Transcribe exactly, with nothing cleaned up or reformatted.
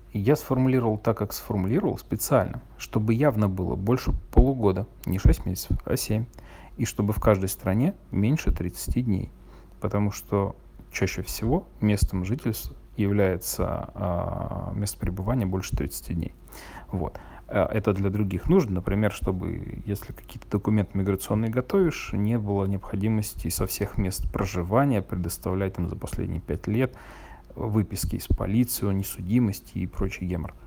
И я сформулировал так, как сформулировал, специально, чтобы явно было больше полугода, не шесть месяцев, а семь, и чтобы в каждой стране меньше тридцати дней. Потому что чаще всего местом жительства является а, место пребывания больше тридцати дней. Вот. А, Это для других нужд, например, чтобы, если какие-то документы миграционные готовишь, не было необходимости со всех мест проживания предоставлять им за последние пять лет выписки из полиции о несудимости и прочий гемор.